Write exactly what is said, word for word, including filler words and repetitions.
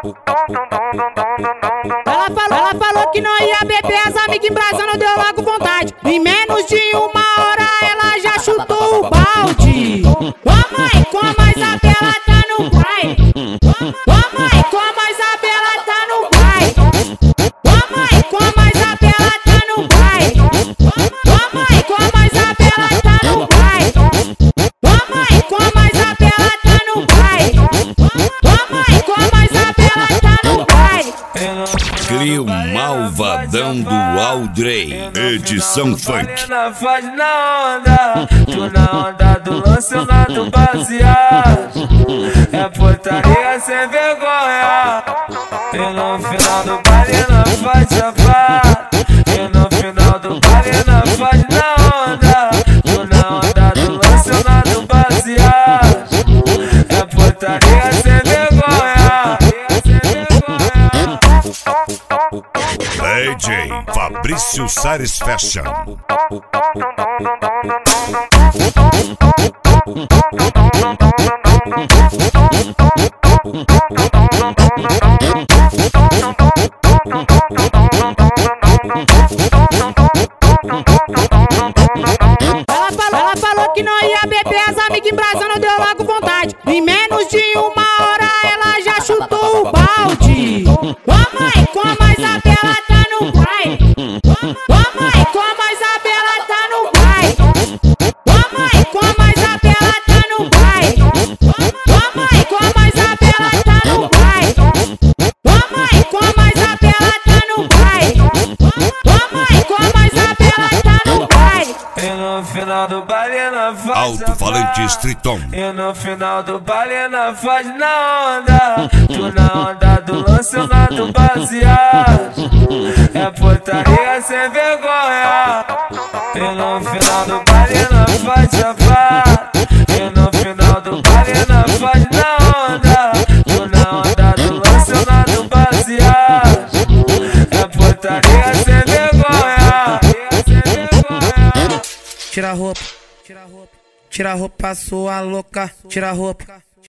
Ela falou, ela falou que não ia beber, as amigas embrasando, deu logo vontade. Em menos de uma hora ela já chutou o balde. Ô mãe, como a Isabela tá no baile. Ô mãe, como a Isabela tá no baile. Ô mãe, como a Isabela tá no baile. Ô mãe, como a Isabela tá no baile. Ô mãe, como a Isabela tá no baile. Ô mãe, como a Isabela tá no baile. Cria o malvadão do Aldrey, edição funk. Faz na onda, tu na onda do lançamento baseado. É putaria sem vergonha. E no final do baile não faz safado. E no final do baile não faz na onda, tu na onda do lançamento baseado. É putaria sem vergonha. D J Fabrício Sares Fashion. Ela falou, ela falou que não ia beber, as amigas embrasando, deu logo vontade. Em menos de uma hora ela já chutou o balde. Ô mãe, como a Isabela tá no baile. Ô mãe, como a Isabela tá no baile. Ô mãe, como a Isabela tá no baile. Ô mãe, como a Isabela tá no baile. Ô mãe, como a Isabela tá no baile. Ô mãe, como a Isabela tá no baile. E no final do baile não faz Alto-falante Streeton. E no final do baile não faz na onda, tu na onda do lançamento baseado. É putaria sem vergonha. E no final do baile não faz safado. E no final do baile não faz na onda, tu na onda do lançamento baseado. É putaria sem vergonha. Tira a roupa, tira a roupa, tira a roupa, sua louca, tira a roupa.